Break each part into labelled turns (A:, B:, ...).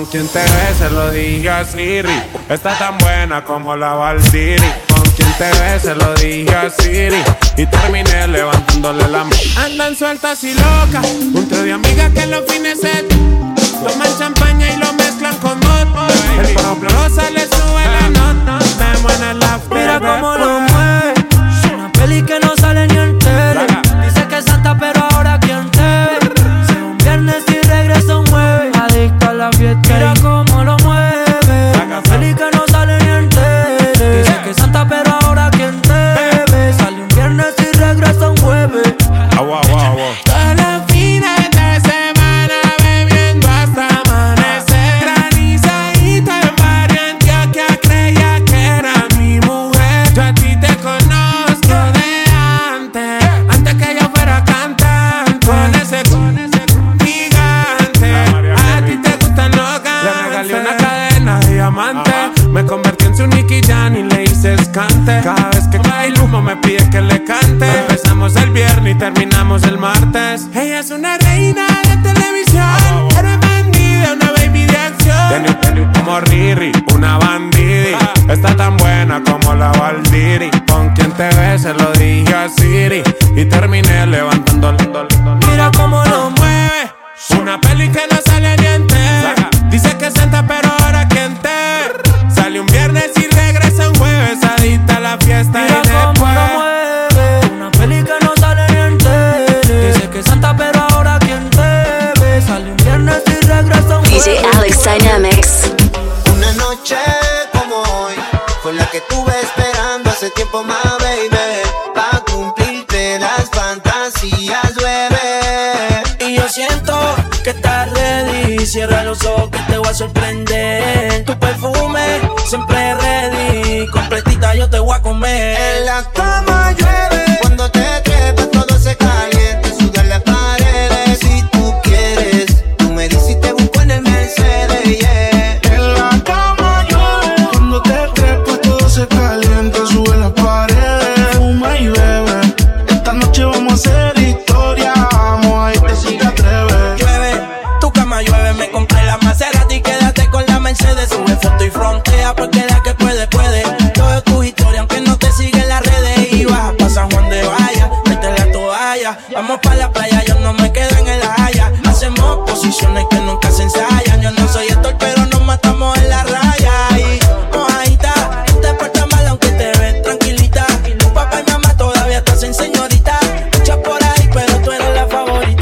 A: Con quien te beses lo dije así, está tan buena como la Valdiri. Con quien te beses lo dije así y terminé levantándole la mano. Andan sueltas y locas, un trío de amigas que en los fines se toman champaña y lo mezclan con vodka. El propio sale, sube la nota, vemos en el after.
B: Mira cómo lo mueve, es una peli que no sale ni en tele. Dice que es santa pero ahora quien te ve. Si un viernes y regresa un jueves, adicta a la fiesta. Mira cómo lo mueve, una peli que no sale ni en tele. Dice que es santa pero ahora quien te ve. Sale un viernes y regresa un jueves.
A: Todos los fines de semana bebiendo hasta amanecer. Granizadita en barrio Antioquia, creía que era mi mujer. Yo a ti te conozco de antes que yo fuera cantante. Con ese gigante, a ti te gustan los gantes. Le regalé una cadena de diamante. Me convertí en su Nicky Jam y le hice escante. Cada vez que cae el humo me pide que le cante. Empezamos el viernes y terminamos el martes. Ella es una reina de televisión, héroe bandida, una baby de acción. Tiene como Riri, una bandidi. Está tan buena como la Valdiri. Con quien te beses lo dije así y terminé levantándole.
B: Mira cómo lo mueve,
A: una peli que no sale ni en TV. Dice que es santa pero ahora quien te ve. Sale un viernes y regresa un jueves, adicta a la fiesta.
B: mira
A: y
B: cómo
A: después
B: lo mueve, una peli que no sale ni en tele. Dice que es santa pero ahora quien te ve. Sale un viernes y regresa un jueves.
C: DJ Alex Dynamics.
D: Una noche como hoy fue la que tuve esperando hace tiempo más, baby, pa' cumplirte las fantasías, bebé.
B: Y yo siento que estás ready. Cierra los ojos que te voy a sorprender. Tu perfume siempre ready. Completita yo te voy a comer.
D: En la cama llueve, cuando te trepas todo se calienta, sudan las paredes. Si tú quieres, tú me dices y te busco en el Mercedes, yeah.
E: En la cama llueve, cuando te trepas todo se calienta, sube las paredes, fuma y bebe. Esta noche vamos a hacer historia, vamos a irte si te atreves.
B: Llueve, tu cama llueve, me compré la Maserati, quédate con la Mercedes. Sube foto y frontea porque la que puede, puede. Yo veo tu historia aunque no te sigue en las redes. Y baja pa' San Juan de Vaya, mete la toalla. Vamos pa' la playa, yo no me quedo en el Haya. Hacemos posiciones que nunca se ensayan. Yo no soy actor pero nos matamos en la raya. Y mojadita, no te portas mal aunque te ves tranquilita. Tu papá y mamá todavía te hacen señorita. Muchas por ahí pero tú eres la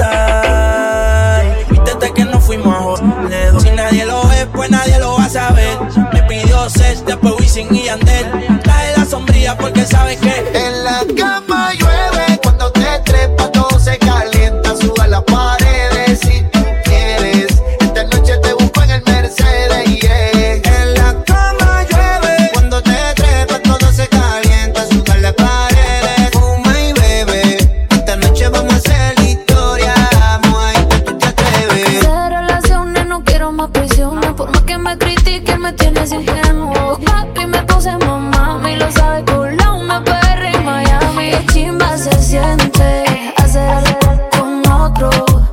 B: favorita. Vístete que nos fuimos a Joledo. Si nadie lo ve, pues nadie lo va a saber. Me pidió Sech, después Wisin y Yandel. Trae la sombría porque sabes que
D: En la cama llueve, cuando te trepas todo se calienta, suba las paredes. Si tú quieres, esta noche te busco en el Mercedes, yeah. En la cama llueve, cuando te trepas todo se calienta, suba las paredes, fuma y bebe. Esta noche vamos a hacer historia, vamos a ir que tú te atreves.
F: De relaciones no quiero más presiones. Por más que me critiquen me tienes ingenuo. Papi me puse mamá, y lo sabe con la una PR en Miami. Qué chimba se siente hacer con otro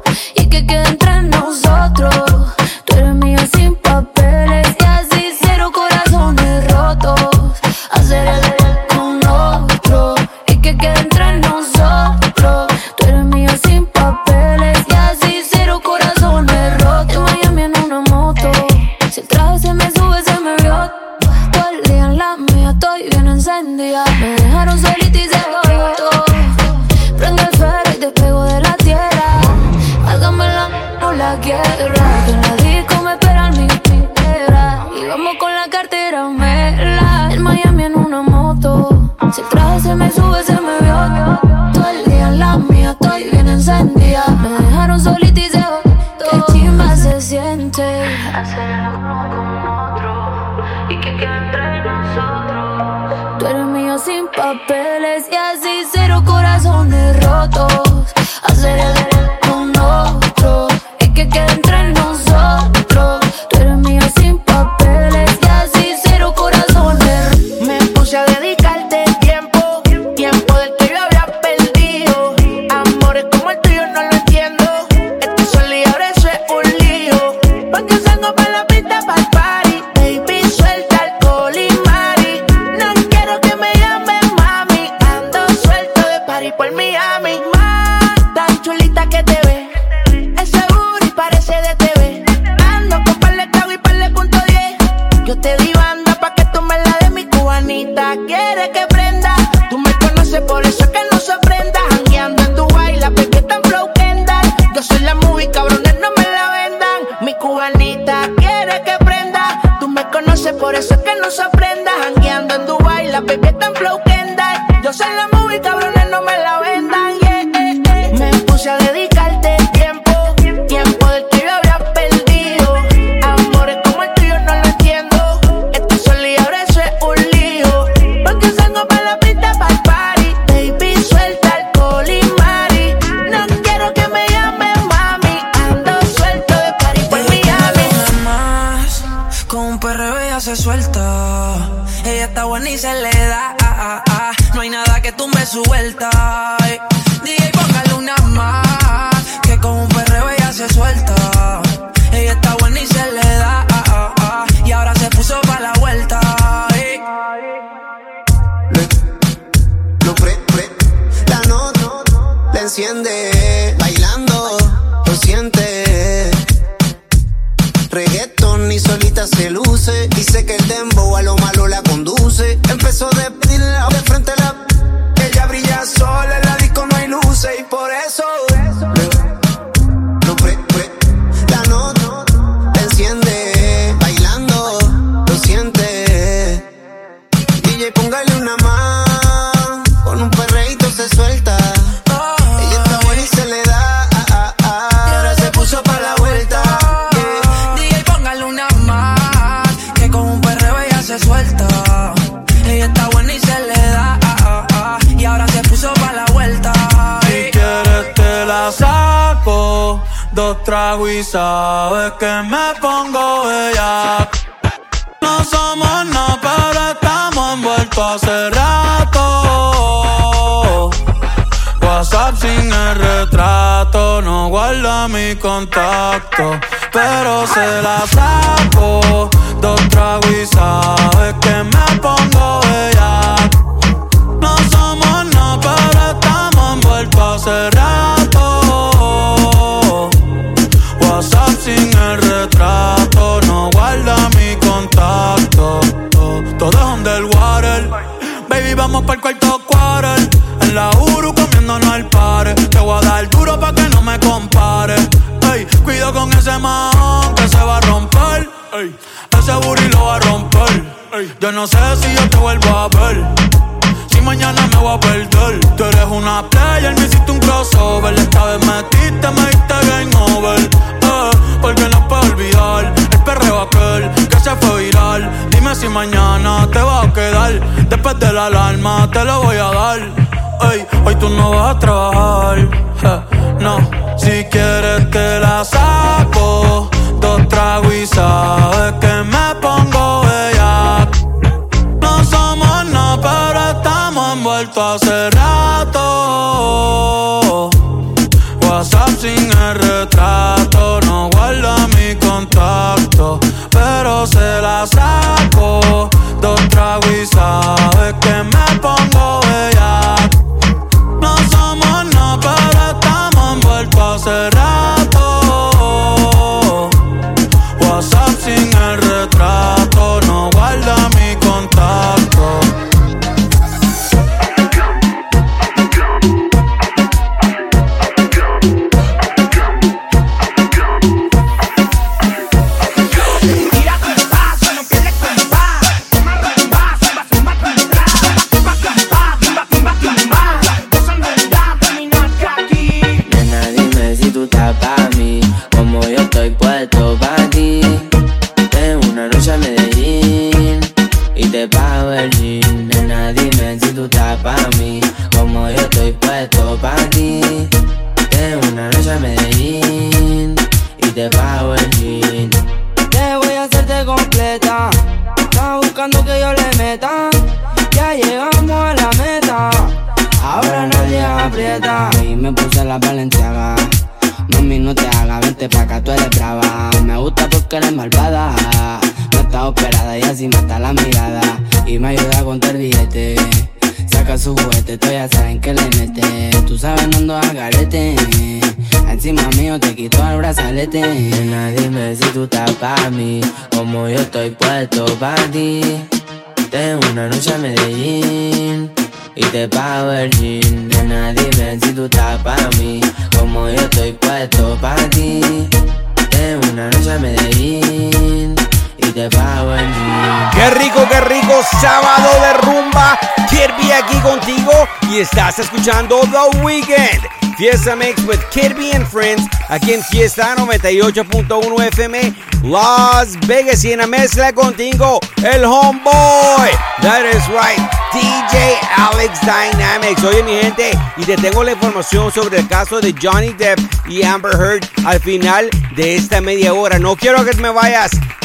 F: y que quede entre nosotros. Tú eres mío sin papeles y así cero corazones rotos. Hacer con otro y que quede entre nosotros. Tú eres mío sin papeles y así cero corazones rotos. En Miami en una moto, si el traje se me sube se me vio. Todo el día en la mía estoy bien encendida. Me dejaron solita y se jodió todo. Prende el ferro y te pego de la tierra. Hágame la no la guerra. Que en la disco me esperan mi piedra. Y vamos con la cartera mela. En Miami en una moto, si el traje se me sube se me vio. Todo el día en la mía estoy bien encendida. Me dejaron solita y se jodió. Qué chimba se siente hacer uno con otro y que quede entre nosotros. Tú eres mío sin papeles y así cero corazones rotos. Hacer con otro y que quede entre nosotros. Tú eres mío sin papeles y así cero corazones.
G: Me puse a dedicarte tiempo, tiempo del que yo había perdido. Amores como el tuyo no lo entiendo. Estoy solo y ahora eso es un lío. Porque salgo para la pista
B: se suelta. Ella está buena y se le da. No hay nada que tumbe su vuelta. DJ, póngale una más, que con un perreo ella se suelta. Ella está buena y se le da. Y ahora se puso pa' la vuelta.
D: La nota la enciende, bailando, lo siente. Reggaeton y solita se luce. Dice que el dembow a lo malo la conduce. Empezó de pedirla de frente a la. Ella brilla sola, en la disco no hay luces. Y por eso la nota la enciende, bailando, lo siente. DJ, póngale una más, con un perreíto se suelta. Ella está buena y se le da. Y ahora se puso pa' la vuelta.
B: DJ, póngale una más, que con un perreo ella se suelta. Ella está buena y se le da. Y ahora se puso pa' la vuelta.
A: Si quieres te la saco, 2 tragos y sabes que me pongo bella. No somos nada, pero estamos envueltos hace rato. WhatsApp sin el retrato, no guarda mi contacto, pero se la saco. 2 tragos y sabes que me pongo bella. No somos nada, pero estamos envueltos hace rato. WhatsApp sin el retrato, no guarda mi contacto. Todo es underwater. Baby, vamos pa'l cuarto quarter. En la Uru comiéndonos al pare. Te voy a dar duro pa' que no me compare. Ey, cuido con ese man que se va a romper. Ey, ese booty lo va a romper. Ey, yo no sé si yo te vuelvo a ver. Si mañana me voy a perder. Tú eres una player, me hiciste un crossover. Esta vez me diste game over. Porque no puedo olvidar el perreo aquel que se fue viral. Dime si mañana te vas a quedar. Después de la alarma te lo voy a dar. Ey, hoy tú no vas a trabajar. No, si quieres te la saco. 2 tragos y sabes que me pongo bella. No somos nada, pero estamos envueltos hace rato. WhatsApp sin el retrato, no guarda mi contacto, pero se la saco. 2 tragos y sabes que me pongo bella. No somos nada, pero estamos envueltos hace rato. WhatsApp sin el retrato, no guarda mi contacto.
C: Nena, dime si tú estás pa' mí, como yo estoy puesto pa' ti. Tengo una noche a Medellín y te pago el jean. Nena, dime si tú estás pa' mí, como yo estoy puesto pa' ti. Tengo una noche a Medellín y te pago el jean.
H: Qué rico, sábado de rumba. Kirby aquí contigo y estás escuchando The Weeknd. Fiesta Mix with Kirby and Friends, aquí en Fiesta 98.1 FM, Las Vegas, y en la mezcla contigo, el homeboy, that is right, DJ Alex Dynamics. Oye mi gente, y te tengo la información sobre el caso de Johnny Depp y Amber Heard al final de esta media hora. No quiero que me vayas,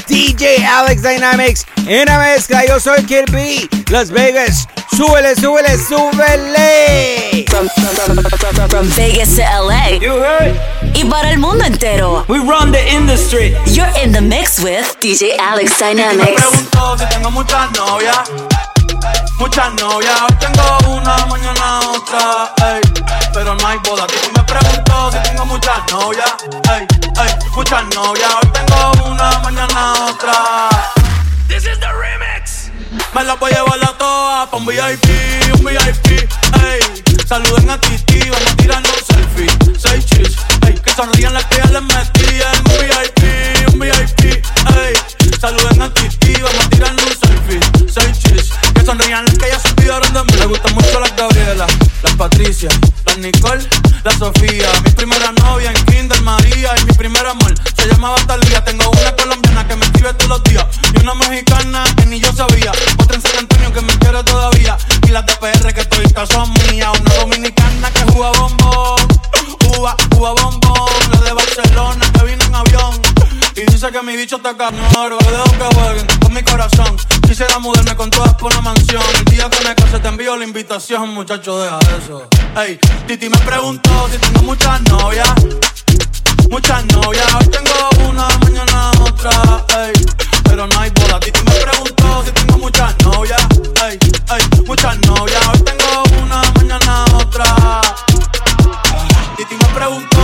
H: DJ Alex Dynamics en la mezcla. Yo soy Kid B. Las Vegas. Súbele, súbele, súbele.
I: From Vegas to LA.
J: You heard?
I: Y para el mundo entero.
J: We run the industry.
I: You're in the mix with DJ Alex Dynamics.
B: Me pregunto si tengo muchas novias. Muchas novias, hoy tengo una, mañana otra, ey, pero no hay boda. Si me pregunto si tengo muchas novias, ey, muchas novias, hoy tengo una, mañana otra. This is the remix. Me la voy a llevar a todas pa' un VIP, ey. Saluden a Titi, vamos a tirarnos un selfie. 6 chis, ey, que sonrían las que ya les metí en un VIP, ey. Saluden a Titi, vamos a tirarnos un selfie. 6 chis, que sonrían las que ya se olvidaron de mí. Me gustan mucho las Gabriela, las Patricia, las Nicole, la Sofía. Mi primera novia en Kinder María y mi primer amor se llamaba Talía. Tengo una colombiana que me escribe todos los días y una mexicana que ni yo sabía. Otra en San Antonio que me quiere todavía y las de PR que todavía son mías. Una dominicana que juega bombón, juega bombón. La de Barcelona que vino en avión y dice que mi bicho está cabrón. Que dejo que jueguen con mi corazón. Quisiera mudarme con todas por una mansión. El día que me case te envío la invitación, muchacho, deja eso. Ey, Titi me preguntó si tengo muchas novias. Muchas novias, hoy tengo una, mañana otra, ey, pero no hay boda. Titi me preguntó si tengo muchas novias, ey, muchas novias, hoy tengo una, mañana otra. Titi me preguntó,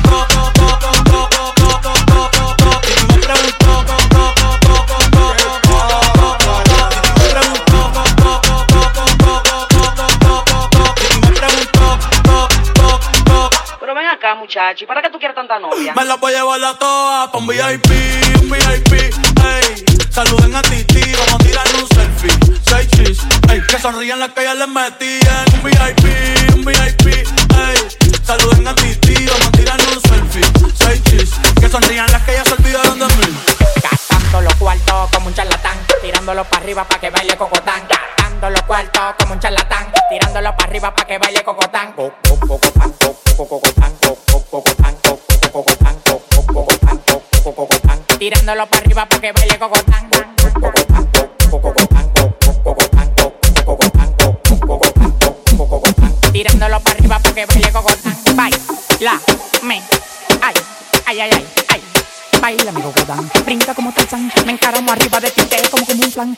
K: muchacho, ¿y para qué tú quieres tanta novia?
B: Me la voy a llevar a todas pa' un VIP, ey. Saluden a Titi, vamos a tirarle un selfie. 6 chis, ey, que sonrían las que ya les metí en un VIP, ey. Saluden a Titi, vamos a tirarle un selfie. 6 chis, que sonrían las que ya se olvidaron de mí.
K: Gastando los cuartos como un charlatán, tirándolo para arriba pa' que baile cocotán. Gastando los cuartos como un charlatán, tirándolo para arriba pa' que baile cocotán. Tirándolo para arriba pa' que baile cocotán. Tirándolo para arriba pa' que baile cocotán. Baila, me, ay. Baila mi cocotán, brinca como Tarzán. Me encaramo arriba de ti, te como un plan.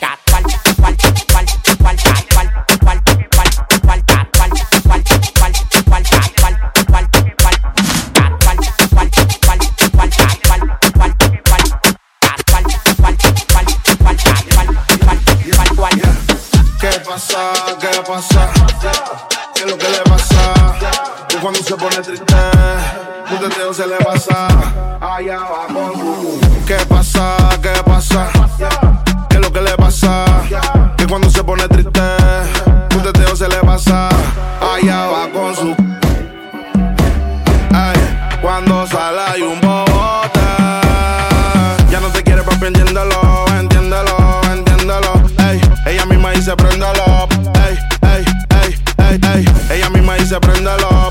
E: ¿Qué pasa? ¿Qué es lo que le pasa? Que cuando se pone triste, un teteo se le pasa. Allá va con ¿Qué pasa? ¿Qué es lo que le pasa? Que cuando se pone triste, un teteo se le pasa. Allá va con su ay, cuando sale hay un bobote. Ya no te quiere papi, entiéndelo. Ey, ella misma dice préndelo. Ella misma dice préndelo.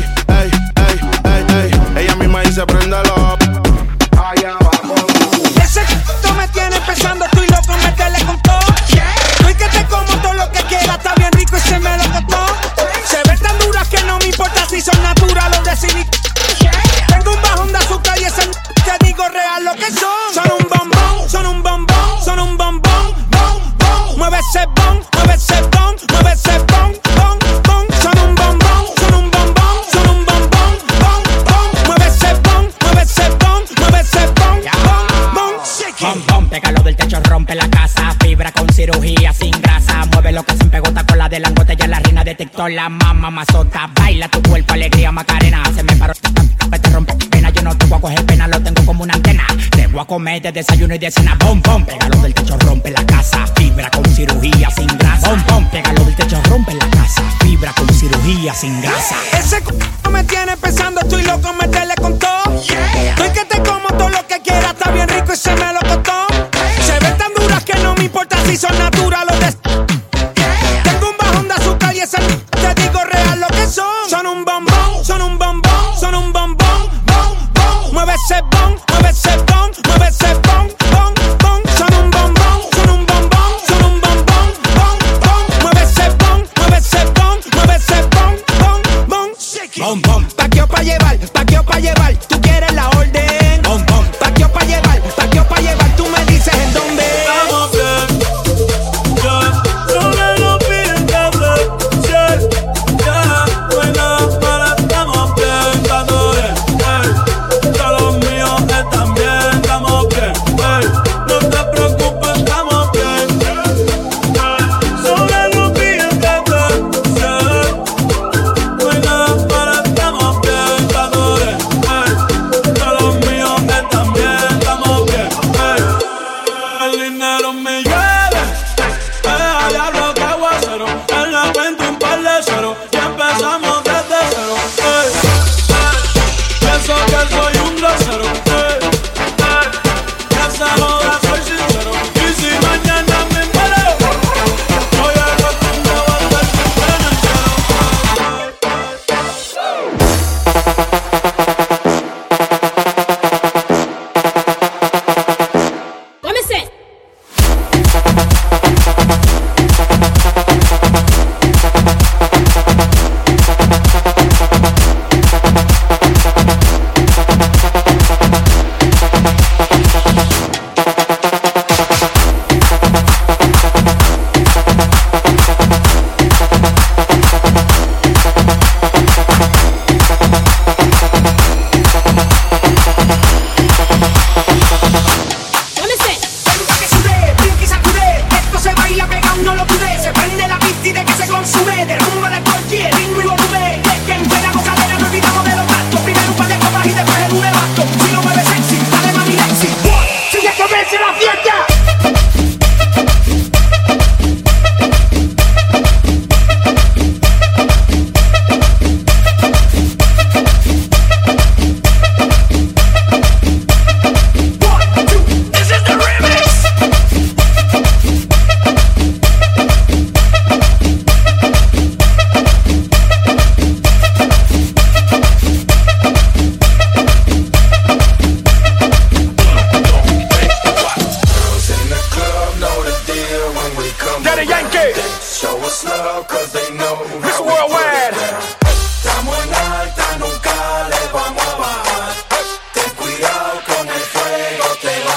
E: Ella misma dice préndelo. Allá vamos.
L: Ese tú me tienes pensando, estoy loco en meterle con todo. Estoy que te como todo lo que quiera, está bien rico y se me lo costó. Se ve tan dura que no me importa si son naturales o decidí. Tengo un bajón de azúcar y ese te digo real lo que son. Son un bombón, son un bombón, son un bombón. Mueve ese bon, mueve ese bon, mueve ese bon, bon, bon. Son un bombón, son un bombón, son un bombón, bon, bon. Mueve ese bon, mueve ese bon, mueve ese bon, bon, bon.
K: Bom, bom, pégalo del techo, rompe la casa. Fibra con cirugía sin grasa. Mueve lo que se empegota con la de langote. Ya la reina de TikTok, la mamá mazota. Baila tu cuerpo, alegría, Macarena. Se me paró, te rompe pena. Yo no te voy a coger pena, lo tengo como una antena. Te voy a comer de desayuno y de cena. Bom, bom, pégalo del techo, rompe la casa. Fibra con cirugía sin grasa. Bom, bom, pégalo del techo, rompe la casa. Fibra con cirugía sin grasa.
L: Ese me tiene pensando, estoy loco en meterle con todo. Estoy que te como todo lo que quiera, está bien rico y se me lo costó. Se ven tan duras que no me importa si son naturales o tengo un bajón de azúcar y ese te digo real lo que son. Son un bombón, son un bombón, son un bombón, bon, bon. Mueve ese bon, mueve ese bon, mueve ese bon, bon, bon.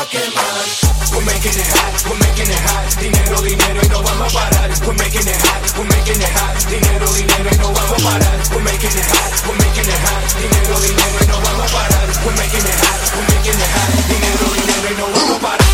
J: a quemar. We're making it hot, we're making it hot. Dinero, dinero y no vamos a parar. We're making it hot, we're making it hot. Dinero, dinero y no vamos a parar. We're making it hot, we're making it hot. Dinero, dinero y no vamos a parar. We're making it hot, we're making it hot. Dinero, dinero y no vamos a parar.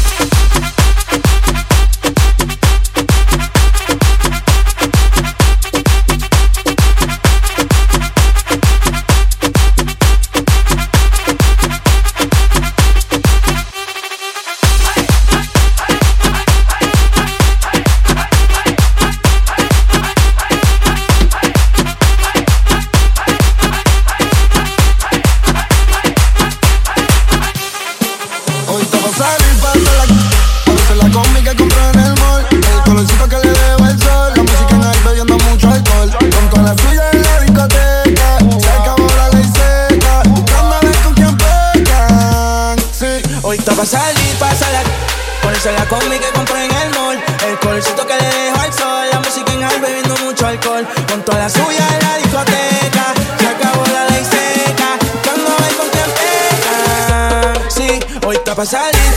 B: Pa' salir, pásala, ponerse la combi que compré en el mall. El colorcito que le dejo al sol. La música en high, bebiendo mucho alcohol. Con toda la suya en la discoteca. Se acabó la ley seca. Cuando hay con quien peca. Sí, hoy está pa' salir.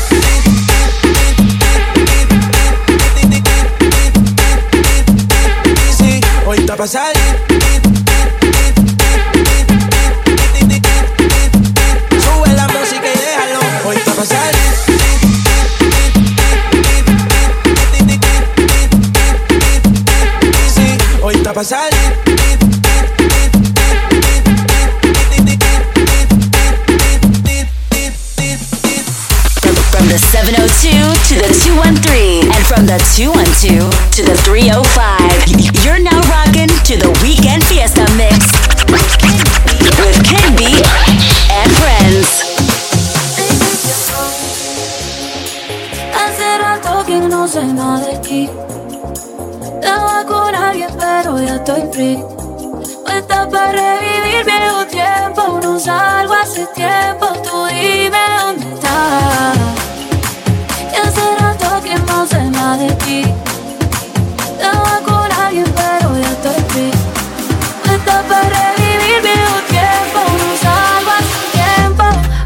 B: Sí, hoy está pa' salir. Sube la música y déjalo. Hoy está pa' salir. Hoy está pa' salir.
I: From the 702 to the 213, and from the 212 to the 305, you're now rocking to the Weekend Fiesta Mix with Kid B and friends.
F: Hace rato que no sé nada de ti. Estaba con alguien pero ya estoy free. No está para revivir viejo tiempo. No salgo hace tiempo. Tú dime dónde estás. Y hace rato que no sé nada de ti. Estaba con alguien pero ya estoy free. No está para revivir viejo tiempo. No salgo hace tiempo.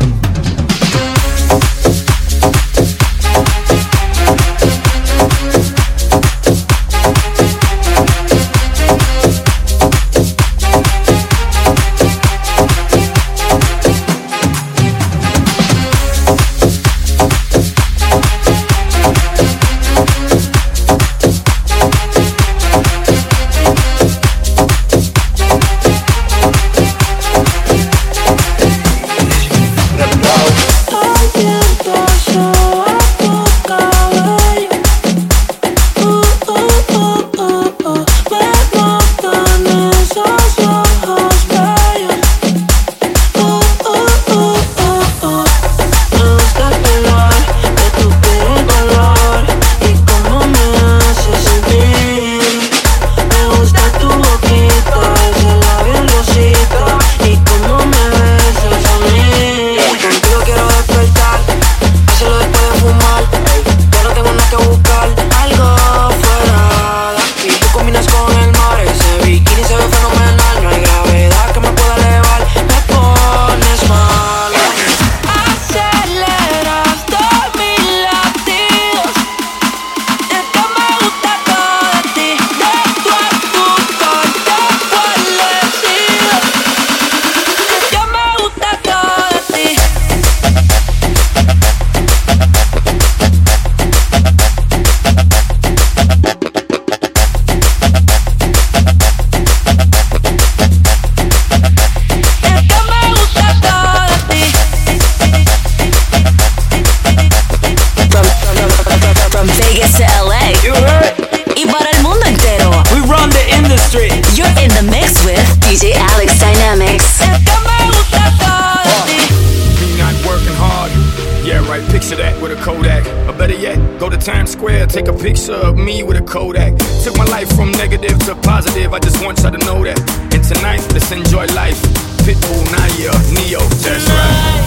J: Picture that with a Kodak, or better yet, go to Times Square, take a picture of me with a Kodak. Took my life from negative to positive, I just want y'all to know that. And tonight, let's enjoy life. Pitbull, Naya, Neo, that's right.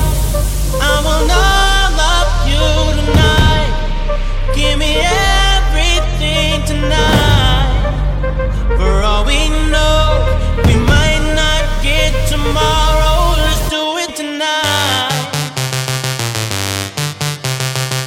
M: I will all of you tonight. Give me everything tonight. For all we know, we might not get tomorrow. Let's do it tonight.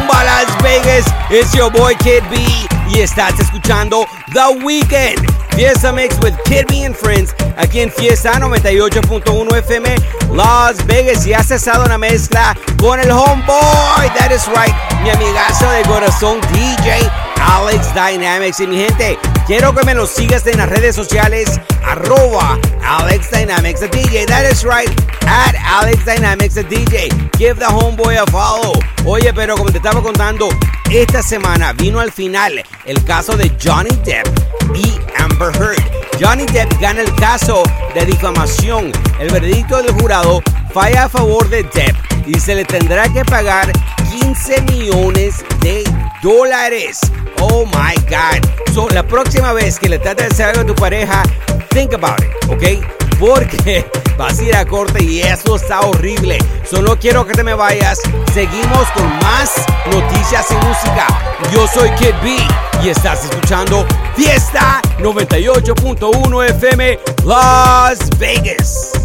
H: Rumba Las Vegas. It's your boy Kid B y estás escuchando The Weekend. Fiesta Mix with Kid B and Friends aquí en Fiesta 98.1 FM Las Vegas. Y has cesado una mezcla con el homeboy, that is right, mi amigazo de corazón DJ Alex Dynamics. Y mi gente, quiero que me lo sigas en las redes sociales @Alex Dynamics the DJ, that is right, @Alex Dynamics the DJ. Give the homeboy a follow. Oye, pero como te estaba contando, esta semana vino al final el caso de Johnny Depp y Amber Heard. Johnny Depp gana el caso de difamación. El veredicto del jurado falla a favor de Depp y se le tendrá que pagar $15 millones. Oh my God. So, la próxima vez que le trates de hacer algo a tu pareja, think about it, ¿ok? Porque vas a ir a corte y eso está horrible. Solo quiero que te me vayas. Seguimos con más noticias y música. Yo soy Kid B y estás escuchando Fiesta 98.1 FM Las Vegas.